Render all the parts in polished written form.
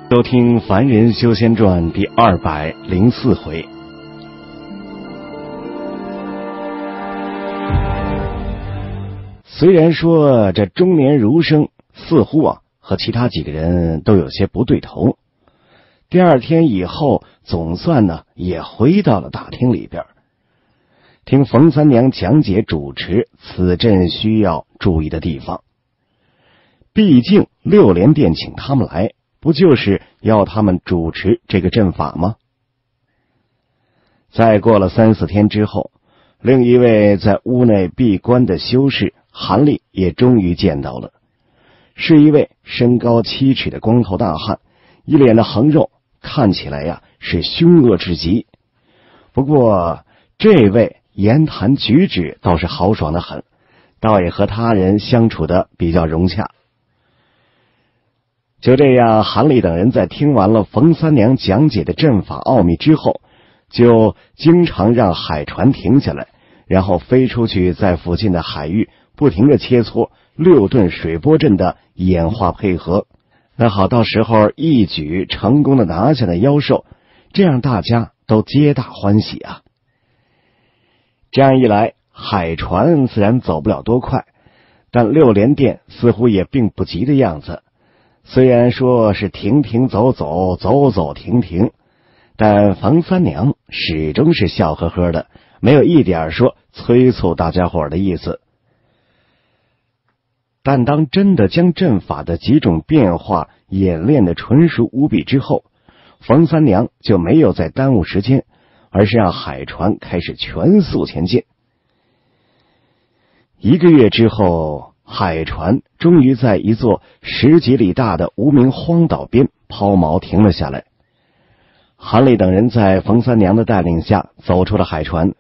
收听《凡人修仙传》第204回。虽然说这中年儒生似乎和其他几个人都有些不对头，第二天以后总算也回到了大厅里边，听冯三娘讲解主持此阵需要注意的地方。毕竟六连殿请他们来，不就是要他们主持这个阵法吗？再过了3-4天之后，另一位在屋内闭关的修士韩立也终于见到了，是一位身高7尺的光头大汉，一脸的横肉，看起来是凶恶至极。不过这位言谈举止倒是豪爽的很，倒也和他人相处的比较融洽。就这样，韩立等人在听完了冯三娘讲解的阵法奥秘之后，就经常让海船停下来，然后飞出去，在附近的海域不停的切磋6盾水波阵的演化配合，那好，到时候一举成功的拿下了妖兽，这样大家都皆大欢喜啊。这样一来，海船自然走不了多快，但六连殿似乎也并不急的样子。虽然说是停停走走，走走停停，但冯三娘始终是笑呵呵的，没有一点说催促大家伙的意思。但当真的将阵法的几种变化演练的纯熟无比之后，冯三娘就没有再耽误时间，而是让海船开始全速前进。1个月之后，海船终于在一座10几里大的无名荒岛边抛锚停了下来。韩立等人在冯三娘的带领下走出了海船。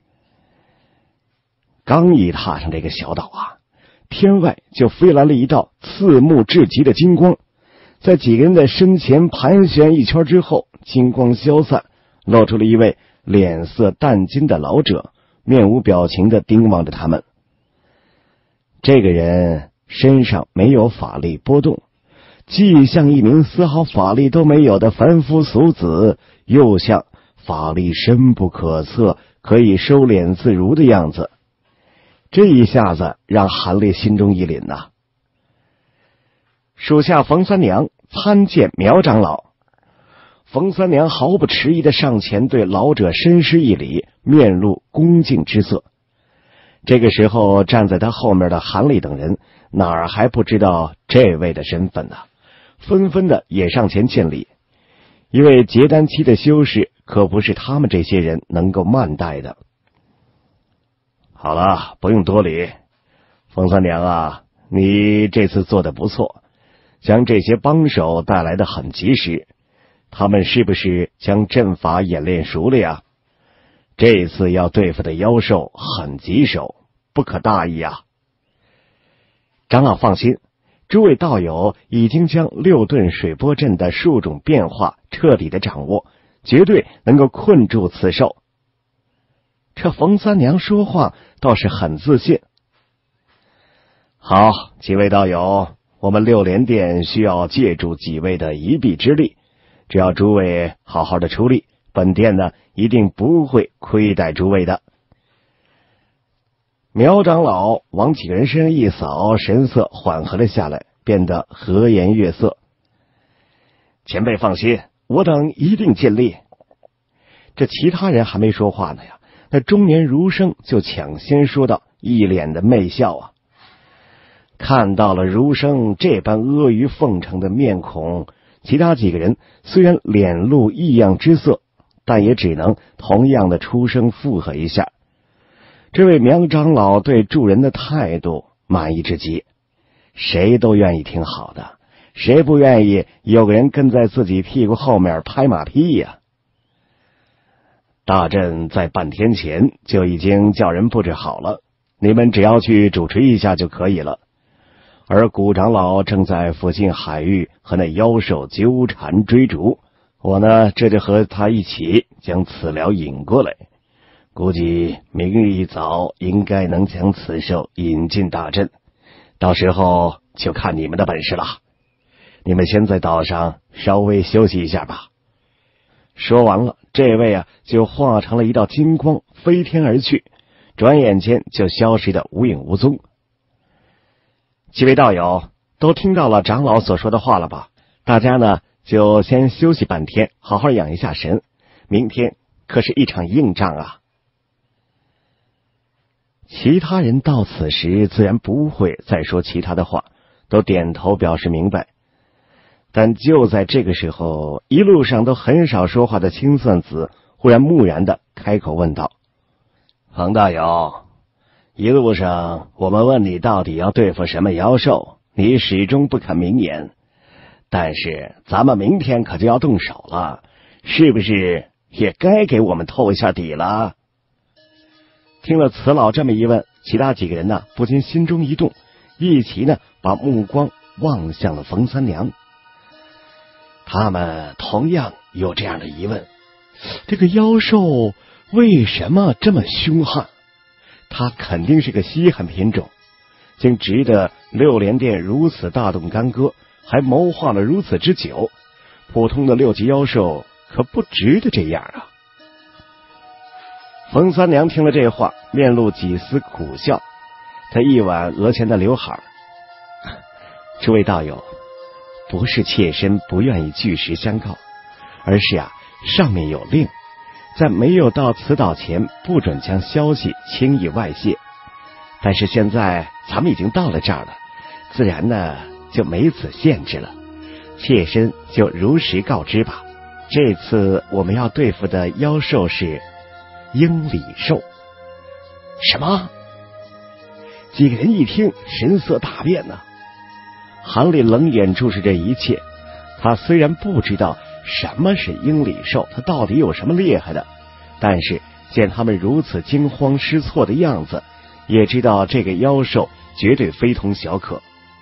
刚一踏上这个小岛天外就飞来了一道刺目至极的金光，在几个人的身前盘旋一圈之后，金光消散，露出了一位脸色淡金的老者，面无表情地盯望着他们。这个人身上没有法力波动，既像一名丝毫法力都没有的凡夫俗子，又像法力深不可测，可以收敛自如的样子。这一下子让韩立心中一凛呐。属下冯三娘参见苗长老。冯三娘毫不迟疑地上前对老者深施一礼，面露恭敬之色。这个时候站在他后面的韩立等人哪儿还不知道这位的身份呢，纷纷的也上前见礼。一位结丹期的修士可不是他们这些人能够慢待的。好了，不用多礼。冯三娘你这次做得不错，将这些帮手带来的很及时。他们是不是将阵法演练熟了呀？这次要对付的妖兽很棘手，不可大意啊。长老放心，诸位道友已经将6盾水波阵的数种变化彻底的掌握，绝对能够困住此兽。这冯三娘说话倒是很自信。好，几位道友，我们六连殿需要借助几位的一臂之力，只要诸位好好的出力，本殿一定不会亏待诸位的。苗长老往几个人身上一扫，神色缓和了下来，变得和颜悦色。前辈放心，我等一定尽力。这其他人还没说话呢那中年儒生就抢先说道，一脸的媚笑看到了儒生这般阿谀奉承的面孔，其他几个人虽然脸露异样之色，但也只能同样的出声附和一下。这位苗长老对助人的态度满意至极，谁都愿意听好的，谁不愿意有个人跟在自己屁股后面拍马屁呀？大阵在半天前就已经叫人布置好了，你们只要去主持一下就可以了。而古长老正在附近海域和那妖兽纠缠追逐，我这就和他一起将此疗引过来，估计明日一早应该能将此兽引进大阵，到时候就看你们的本事了。 你们先在岛上稍微休息一下吧。说完了，这位啊就化成了一道金光飞天而去，转眼间就消失得无影无踪。几位道友都听到了长老所说的话了吧？大家呢就先休息半天，好好养一下神，明天可是一场硬仗啊。其他人到此时自然不会再说其他的话，都点头表示明白。但就在这个时候，一路上都很少说话的青算子忽然木然的开口问道：冯道友，一路上我们问你到底要对付什么妖兽，你始终不肯明言，但是咱们明天可就要动手了，是不是也该给我们透一下底了？听了此老这么一问，其他几个人呢不禁心中一动，一齐呢把目光望向了冯三娘。他们同样有这样的疑问，这个妖兽为什么这么凶悍？它肯定是个稀罕品种，竟值得六连殿如此大动干戈，还谋划了如此之久。普通的6级妖兽可不值得这样啊！冯三娘听了这话，面露几丝苦笑，她一挽额前的刘海。诸位道友，不是妾身不愿意据实相告，而是上面有令，在没有到此岛前不准将消息轻易外泄。但是现在咱们已经到了这儿了，自然呢就没此限制了，妾身就如实告知吧。这次我们要对付的妖兽是鹰里兽。什么？几个人一听，神色大变呢。韩立冷眼注视这一切，他虽然不知道什么是鹰里兽，他到底有什么厉害的，但是见他们如此惊慌失措的样子，也知道这个妖兽绝对非同小可。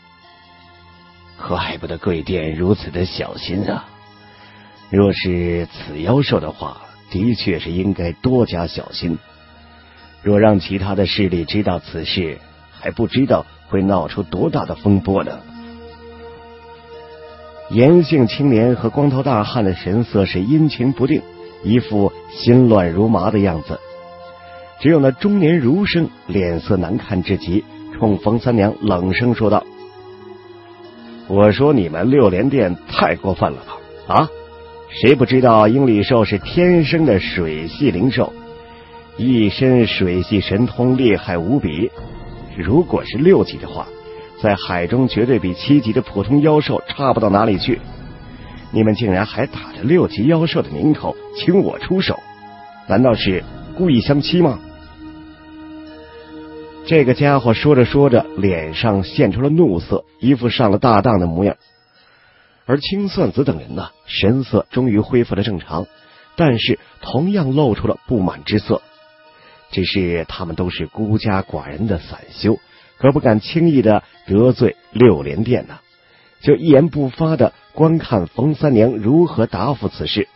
怪不得贵殿如此的小心啊！若是此妖兽的话，的确是应该多加小心。若让其他的势力知道此事，还不知道会闹出多大的风波呢。颜姓青年和光头大汉的神色是阴晴不定，一副心乱如麻的样子。只有那中年儒生脸色难看至极，冲冯三娘冷声说道：我说你们六连殿太过分了吧？啊，谁不知道鹰里兽是天生的水系灵兽，一身水系神通，厉害无比。如果是6级的话，在海中绝对比7级的普通妖兽差不到哪里去。你们竟然还打着6级妖兽的名头请我出手，难道是故意相欺吗？这个家伙说着说着，脸上现出了怒色，一副上了大当的模样。而青算子等人呢，神色终于恢复了正常，但是同样露出了不满之色。只是他们都是孤家寡人的散修，可不敢轻易的得罪六连殿呢，就一言不发的观看冯三娘如何答复此事。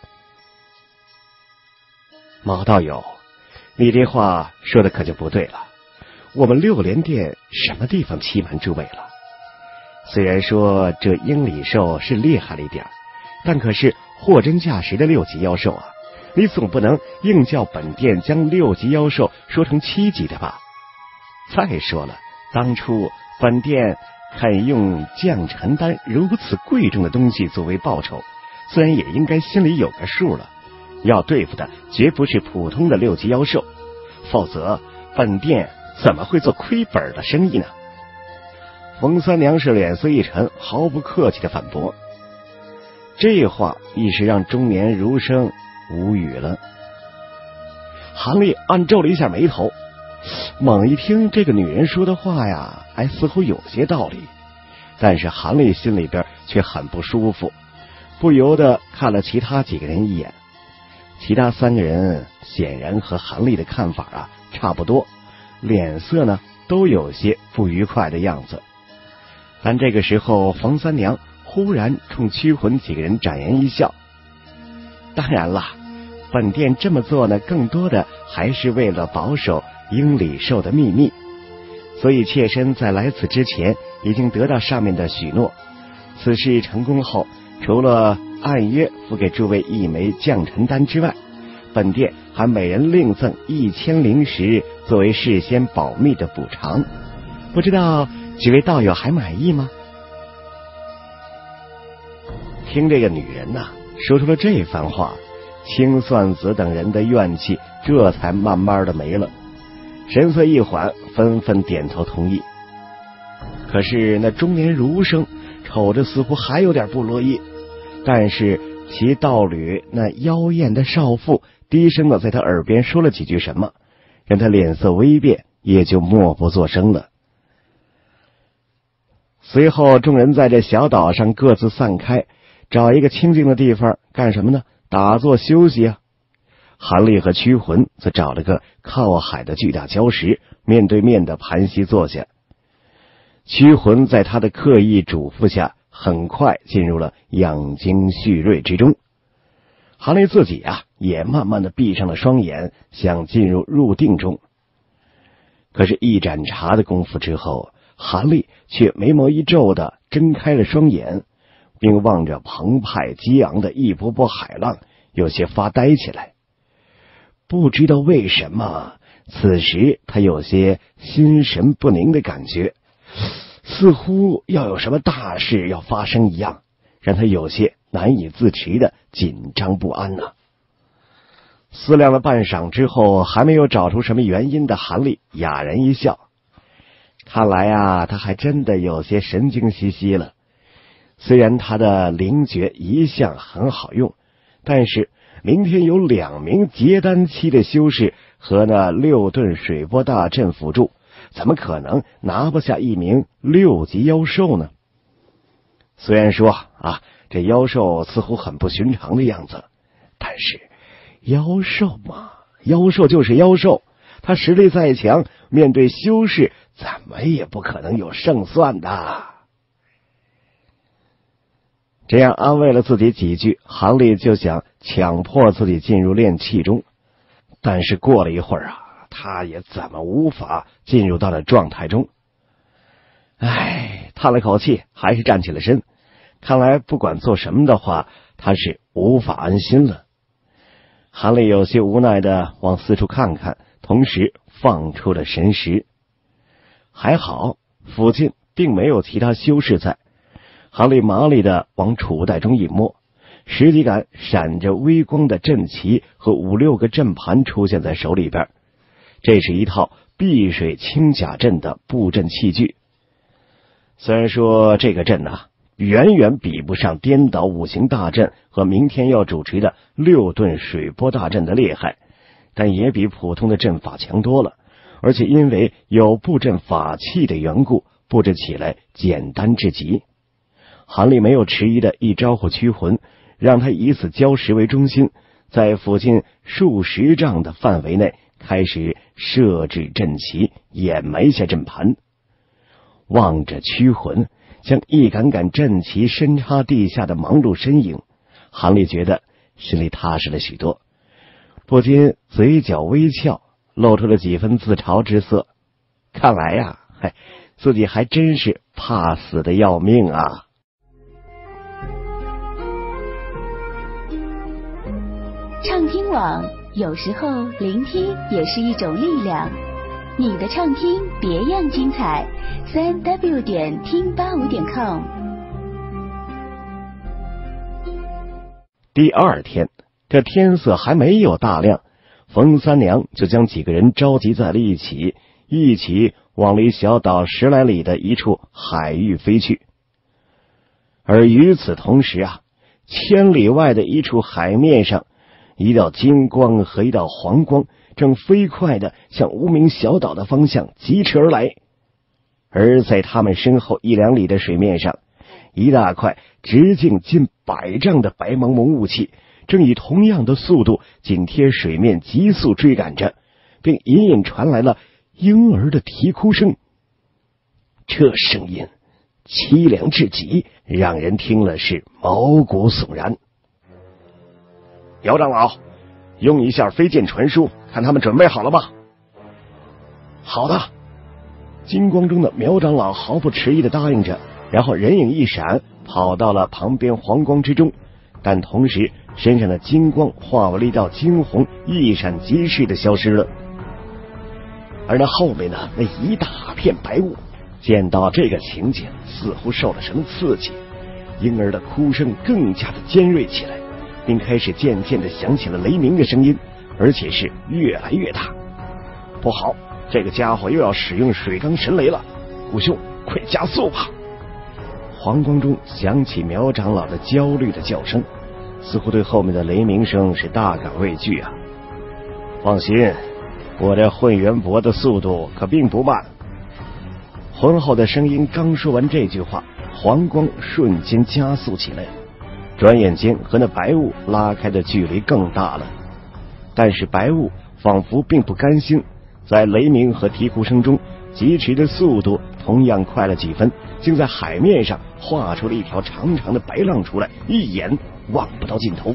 马道友，你这话说的可就不对了，我们六连殿什么地方欺瞒诸位了？虽然说这鹰里兽是厉害了一点，但可是货真价实的6级妖兽啊，你总不能硬叫本殿将6级妖兽说成7级的吧？再说了，当初本殿肯用降尘丹如此贵重的东西作为报酬，自然也应该心里有个数了。要对付的绝不是普通的6级妖兽，否则本殿怎么会做亏本的生意呢？冯三娘是脸色一沉，毫不客气的反驳。这话一时让中年儒生无语了。韩立暗皱了一下眉头，猛一听这个女人说的话呀，还似乎有些道理，但是韩立心里边却很不舒服，不由得看了其他几个人一眼。其他3个人显然和韩立的看法差不多，脸色呢都有些不愉快的样子。但这个时候，冯三娘忽然冲驱魂几个人展颜一笑，当然了，本殿这么做呢，更多的还是为了保守鹰里兽的秘密，所以妾身在来此之前已经得到上面的许诺， 此事成功后，除了按约付给诸位1枚降臣丹之外，本殿还每人另赠1000灵石作为事先保密的补偿。不知道几位道友还满意吗？听这个女人呐，说出了这番话，青算子等人的怨气这才慢慢的没了，神色一缓，纷纷点头同意。可是那中年儒生瞅着似乎还有点不乐意，但是其道侣那妖艳的少妇低声的在他耳边说了几句什么，让他脸色微变，也就默不作声了。随后众人在这小岛上各自散开，找一个清静的地方干什么呢？打坐休息啊。韩立和驱魂则找了个靠海的巨大礁石，面对面的盘膝坐下。驱魂在他的刻意嘱咐下，很快进入了养精蓄锐之中。韩立自己也慢慢的闭上了双眼，想进入入定中。可是一盏茶的功夫之后，韩立却眉毛一皱的睁开了双眼，并望着澎湃激昂的一波波海浪，有些发呆起来。不知道为什么，此时他有些心神不宁的感觉，似乎要有什么大事要发生一样，让他有些难以自持的紧张不安呐。思量了半晌之后，还没有找出什么原因的韩立哑然一笑，看来他还真的有些神经兮兮了。虽然他的灵诀一向很好用，但是明天有2名结丹期的修士和那6顿水波大阵辅助，怎么可能拿不下1名6级妖兽呢？虽然说这妖兽似乎很不寻常的样子，但是妖兽嘛，妖兽就是妖兽，他实力再强，面对修士怎么也不可能有胜算的。这样安慰了自己几句，韩立就想强迫自己进入炼气中，但是过了一会儿他也怎么无法进入到了状态中。叹了口气，还是站起了身。看来不管做什么的话，他是无法安心了。韩立有些无奈的往四处看看，同时放出了神识。还好附近并没有其他修士在。韩立麻利的往储袋中一摸，十几杆闪着微光的阵旗和5、6个阵盘出现在手里边。这是一套碧水清甲阵的布阵器具。虽然说这个阵远远比不上颠倒五行大阵和明天要主持的6顿水波大阵的厉害，但也比普通的阵法强多了。而且因为有布阵法器的缘故，布置起来简单至极。韩立没有迟疑的一招呼驱魂，让他以此礁石为中心，在附近数十丈的范围内开始设置阵旗，掩埋下阵盘。望着驱魂将一杆杆阵旗深插地下的忙碌身影，韩立觉得心里踏实了许多，不禁嘴角微翘，露出了几分自嘲之色。看来自己还真是怕死的要命啊。 畅听网，有时候聆听也是一种力量。你的畅听别样精彩，3w 点听85.com。 第2天，这天色还没有大亮，冯三娘就将几个人召集在了一起往离小岛10来里的一处海域飞去。而与此同时千里外的一处海面上，一道金光和一道黄光正飞快地向无名小岛的方向疾驰而来。而在他们身后1、2里的水面上，一大块直径近100丈的白茫茫雾气正以同样的速度紧贴水面急速追赶着，并隐隐传来了婴儿的啼哭声。这声音凄凉至极，让人听了是毛骨悚然。姚长老，用一下飞剑传书，看他们准备好了吧。好的。金光中的苗长老毫不迟疑地答应着，然后人影一闪， 跑到了旁边黄光之中，但同时身上的金光化为了一道惊鸿，一闪即逝的消失了。而那后面呢，那一大片白雾，见到这个情景，似乎受了什么刺激，婴儿的哭声更加的尖锐起来，并开始渐渐的响起了雷鸣的声音，而且是越来越大。不好，这个家伙又要使用水缸神雷了，古兄，快加速吧！黄光中响起苗长老的焦虑的叫声，似乎对后面的雷鸣声是大感畏惧啊。放心，我这混元博的速度可并不慢。浑厚的声音刚说完这句话，黄光瞬间加速起来，转眼间和那白雾拉开的距离更大了。但是白雾仿佛并不甘心，在雷鸣和啼哭声中，疾驰的速度同样快了几分，竟在海面上画出了一条长长的白浪出来，一眼望不到尽头。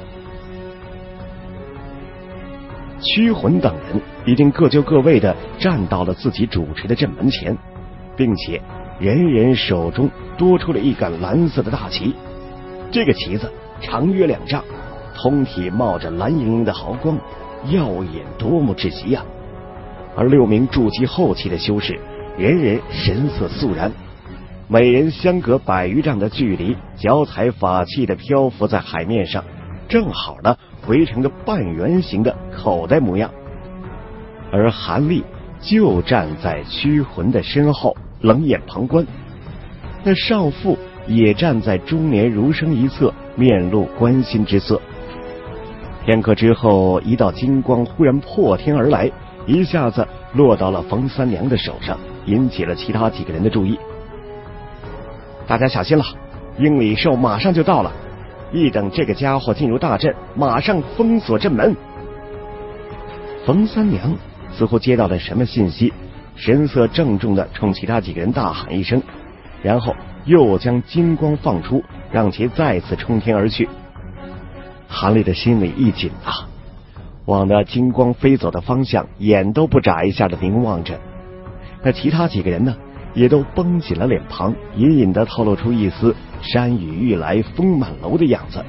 驱魂等人已经各就各位的站到了自己主持的阵门前，并且人人手中多出了一杆蓝色的大旗。这个旗子长约2丈，通体冒着蓝莹莹的毫光，耀眼夺目至极啊！而6名筑基后期的修士，人人神色肃然，每人相隔100余丈的距离，脚踩法器的漂浮在海面上，正好呢围成个半圆形的口袋模样。而韩立就站在驱魂的身后，冷眼旁观。那少妇也站在中年儒生一侧，面露关心之色。片刻之后，一道金光忽然破天而来，一下子落到了冯三娘的手上，引起了其他几个人的注意。大家小心了，鹰李寿马上就到了，一等这个家伙进入大阵，马上封锁阵门。冯三娘似乎接到了什么信息，神色郑重地冲其他几个人大喊一声，然后又将金光放出，让其再次冲天而去。韩立的心里一紧啊，往那金光飞走的方向眼都不眨一下的凝望着。那其他几个人呢，也都绷紧了脸庞，隐隐地透露出一丝山雨欲来风满楼的样子。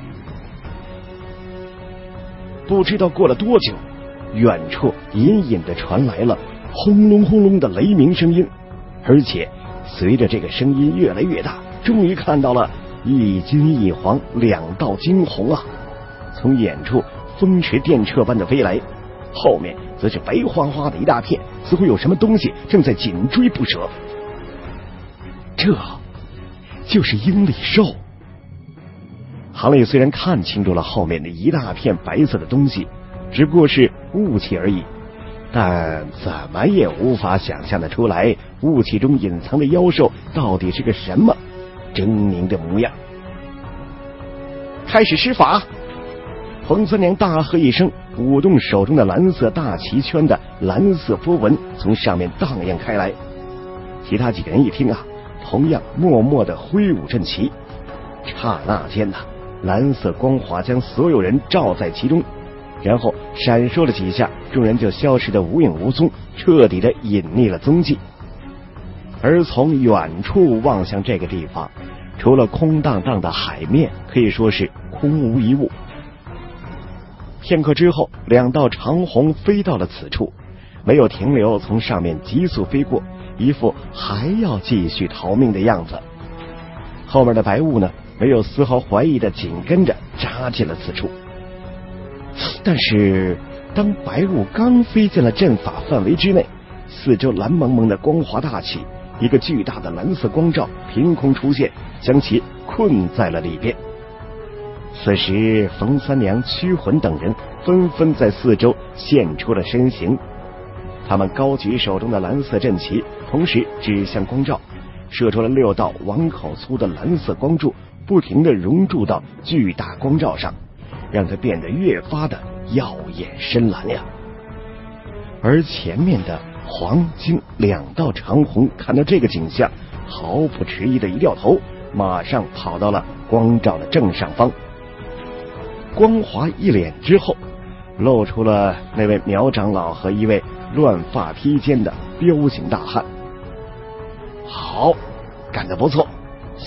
不知道过了多久，远处隐隐地传来了轰隆轰隆的雷鸣声音，而且随着这个声音越来越大，终于看到了一金一黄2道惊鸿啊，从远处风驰电掣般的飞来，后面则是白花花的一大片，似乎有什么东西正在紧追不舍。这就是鹰李兽。韩立虽然看清楚了后面的一大片白色的东西只不过是雾气而已，但怎么也无法想象得出来雾气中隐藏的妖兽到底是个什么狰狞的模样。开始施法！冯三娘大喝一声，舞动手中的蓝色大旗圈的蓝色波纹从上面荡漾开来。其他几个人一听啊，同样默默地挥舞阵旗。刹那间呐，蓝色光华将所有人罩在其中，然后闪烁了几下，众人就消失得无影无踪，彻底的隐匿了踪迹。而从远处望向这个地方，除了空荡荡的海面，可以说是空无一物。片刻之后，2道长虹飞到了此处，没有停留，从上面急速飞过，一副还要继续逃命的样子。后面的白雾呢，没有丝毫怀疑的紧跟着扎进了此处。但是当白雾刚飞进了阵法范围之内，四周蓝蒙蒙的光华大起，一个巨大的蓝色光罩凭空出现，将其困在了里边。此时冯三娘、驱魂等人纷纷在四周现出了身形，他们高举手中的蓝色阵旗，同时指向光罩，射出了6道碗口粗的蓝色光柱，不停地熔铸到巨大光罩上，让它变得越发的耀眼深蓝呀。而前面的黄金2道长虹看到这个景象，毫不迟疑的一掉头，马上跑到了光罩的正上方。光华一脸之后，露出了那位苗长老和一位乱发披肩的彪形大汉。好，干得不错，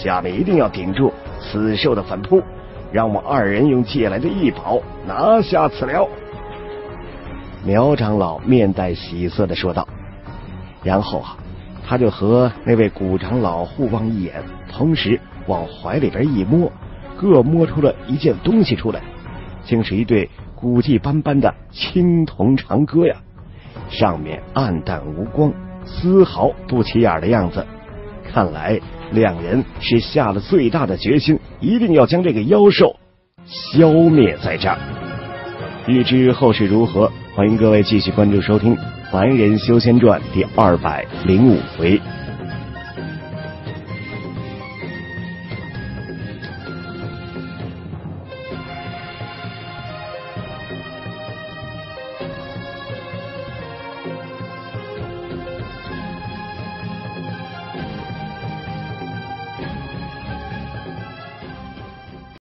下面一定要顶住此兽的反扑，让我二人用借来的异宝拿下此寮。苗长老面带喜色地说道。然后他就和那位古长老互望一眼，同时往怀里边一摸，各摸出了一件东西出来，竟是一对古迹斑斑的青铜长戈呀，上面暗淡无光，丝毫不起眼的样子。看来两人是下了最大的决心，一定要将这个妖兽消灭在这儿。欲知后事如何，欢迎各位继续关注收听《凡人修仙传》第205回。